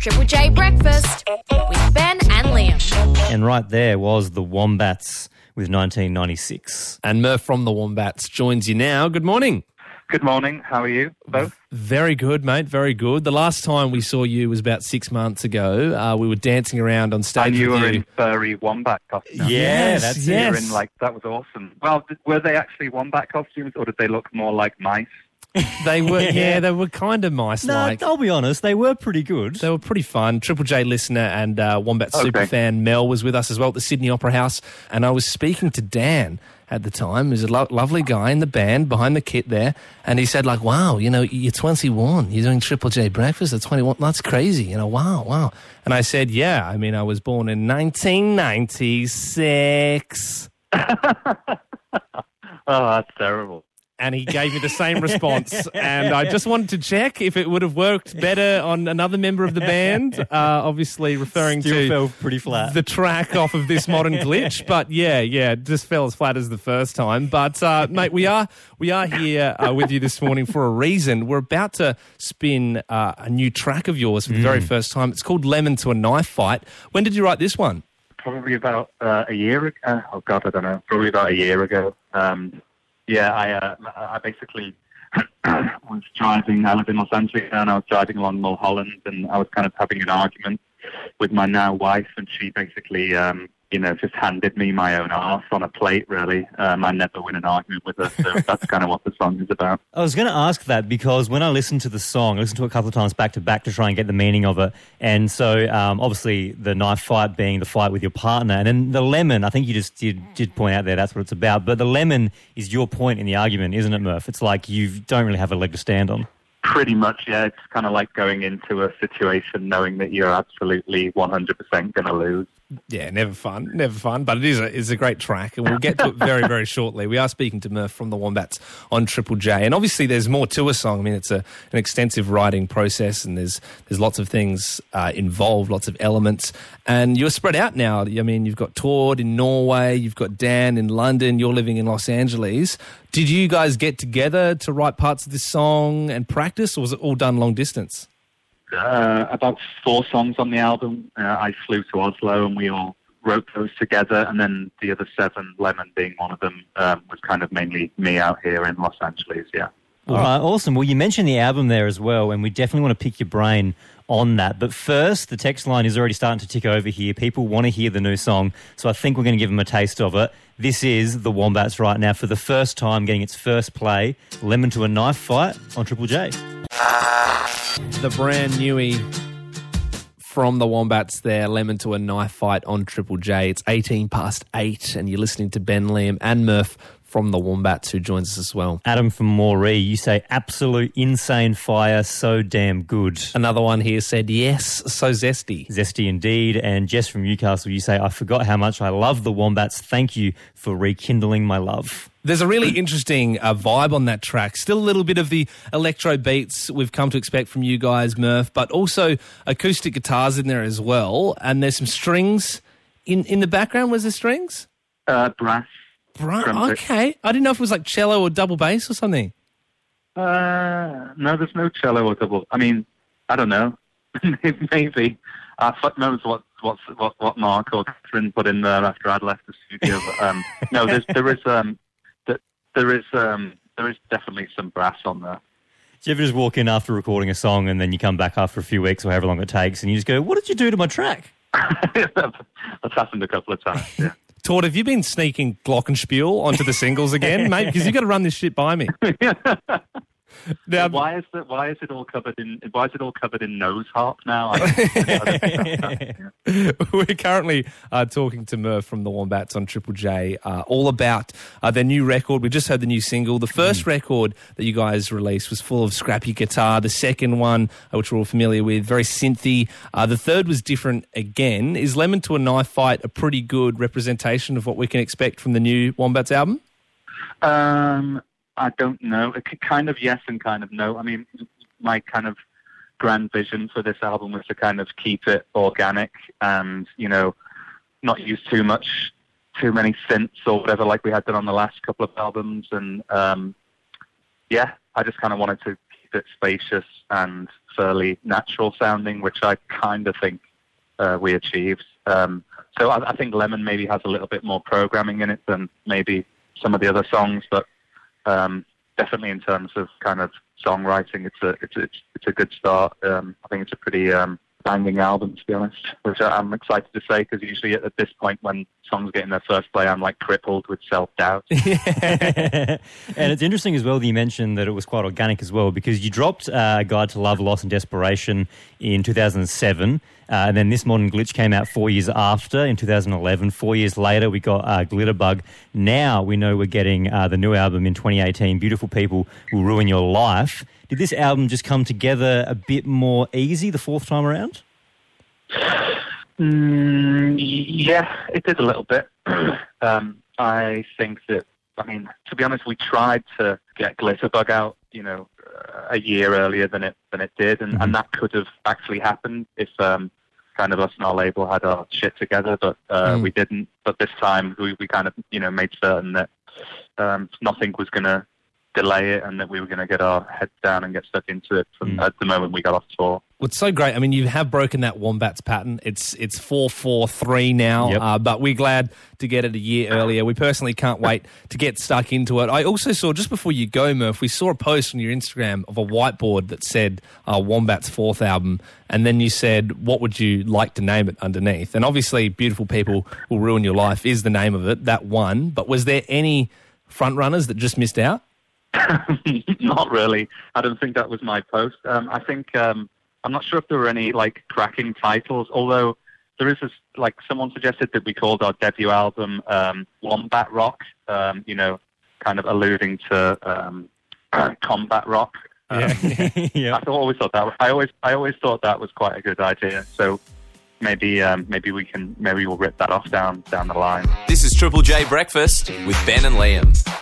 Triple J Breakfast with Ben and Liam. And right there was the Wombats with 1996. And Murph from the Wombats joins you now. Good morning. Good morning. How are you both? Very good, mate. Very good. The last time we saw you was about 6 months ago. We were dancing around on stage And you with were you. in furry wombat costumes. Yeah, that's it. You were in, that was awesome. Well, were they actually wombat costumes, or did they look more like mice? They were, they were kind of mice-like. No, I'll be honest, they were pretty good. They were pretty fun. Triple J listener and Wombat superfan Mel was with us as well at the Sydney Opera House. And I was speaking to Dan at the time, who's a lovely guy in the band behind the kit there. And he said, wow, you're 21. You're doing Triple J Breakfast at 21. That's crazy. Wow. And I said, yeah, I was born in 1996. Oh, that's terrible. And he gave me the same response. And I just wanted to check if it would have worked better on another member of the band, obviously referring Still to fell pretty flat. the track off of This Modern Glitch. But yeah, it just fell as flat as the first time. But mate, we are here with you this morning for a reason. We're about to spin a new track of yours for the very first time. It's called Lemon to a Knife Fight. When did you write this one? Probably about a year ago. Oh, God, I don't know. Probably about a year ago. I basically was driving. I live in Los Angeles and I was driving along Mulholland, and I was kind of having an argument with my now wife, and she basically, just handed me my own arse on a plate, really. I never win an argument with her, so that's kind of what the song is about. I was going to ask that because when I listened to the song, I listened to it a couple of times back to back to try and get the meaning of it. And so obviously the knife fight being the fight with your partner. And then the lemon, I think you did point out there that's what it's about. But the lemon is your point in the argument, isn't it, Murph? It's like you don't really have a leg to stand on. Pretty much, yeah. It's kind of like going into a situation knowing that you're absolutely 100% going to lose. Yeah, never fun. But it's a great track, and we'll get to it very, very shortly. We are speaking to Murph from the Wombats on Triple J, and obviously there's more to a song. It's an extensive writing process, and there's lots of things involved, lots of elements, and you're spread out now. You've got Tord in Norway, you've got Dan in London, you're living in Los Angeles. Did you guys get together to write parts of this song and practice, or was it all done long distance? About 4 songs on the album. I flew to Oslo and we all wrote those together, and then the other 7, Lemon being one of them, was kind of mainly me out here in Los Angeles, yeah. All right, awesome. Well, you mentioned the album there as well, and we definitely want to pick your brain on that. But first, the text line is already starting to tick over here. People want to hear the new song, so I think we're going to give them a taste of it. This is the Wombats right now for the first time getting its first play, Lemon to a Knife Fight on Triple J. The brand newie from the Wombats there, Lemon to a Knife Fight on Triple J. It's 8 and you're listening to Ben, Liam and Murph from the Wombats, who joins us as well. Adam from Moree, you say absolute insane fire, so damn good. Another one here said, yes, so zesty. Zesty indeed. And Jess from Newcastle, you say, I forgot how much I love the Wombats. Thank you for rekindling my love. There's a really interesting vibe on that track. Still a little bit of the electro beats we've come to expect from you guys, Murph, but also acoustic guitars in there as well. And there's some strings in the background. Was there strings? Brass. Okay. I didn't know if it was like cello or double bass or something. No, there's no cello or double. I don't know. Maybe. Fuck knows what Mark or Catherine put in there after I'd left the studio. But, no, there is definitely some brass on there. Do you ever just walk in after recording a song and then you come back after a few weeks or however long it takes and you just go, what did you do to my track? That's happened a couple of times, yeah. Tord, have you been sneaking Glockenspiel onto the singles again, mate? Because you've got to run this shit by me. Now, why is it all covered in nose harp now? We're currently talking to Murph from the Wombats on Triple J, all about their new record. We just heard the new single. The first record that you guys released was full of scrappy guitar. The second one, which we're all familiar with, very synthy. The third was different again. Is Lemon to a Knife Fight a pretty good representation of what we can expect from the new Wombats album? I don't know. Kind of yes and kind of no. My kind of grand vision for this album was to kind of keep it organic and, not use too many synths or whatever like we had done on the last couple of albums. And, I just kind of wanted to keep it spacious and fairly natural sounding, which I kind of think we achieved. So I think Lemon maybe has a little bit more programming in it than maybe some of the other songs, but definitely in terms of kind of songwriting, it's a good start. I think it's a pretty banging album, to be honest, which I'm excited to say, because usually at this point when songs get in their first play, I'm like crippled with self-doubt. And it's interesting as well that you mentioned that it was quite organic as well, because you dropped Guide to Love, Loss and Desperation in 2007, and then This Modern Glitch came out 4 years after, in 2011. 4 years later, we got Glitterbug. Now we know we're getting the new album in 2018, Beautiful People Will Ruin Your Life. Did this album just come together a bit more easy the fourth time around? Yeah, it did a little bit. I think that, I mean, to be honest, we tried to get Glitterbug out, a year earlier than it did, and that could have actually happened if kind of us and our label had our shit together, but we didn't. But this time we kind of, made certain that nothing was going to delay it, and that we were going to get our heads down and get stuck into it from at the moment we got off tour. Well, it's so great. I mean, you have broken that Wombats pattern. It's 4/4/3 now, Yep. But we're glad to get it a year earlier. We personally can't wait to get stuck into it. I also saw, just before you go, Murph, we saw a post on your Instagram of a whiteboard that said Wombats' fourth album, and then you said, what would you like to name it underneath? And obviously, Beautiful People Will Ruin Your Life is the name of it, that one. But was there any front runners that just missed out? Not really. I don't think that was my post. I think I'm not sure if there were any cracking titles, although there is someone suggested that we called our debut album Wombat Rock, kind of alluding to combat rock. Yeah. I always thought that was quite a good idea. So maybe we'll rip that off down the line. This is Triple J Breakfast with Ben and Liam.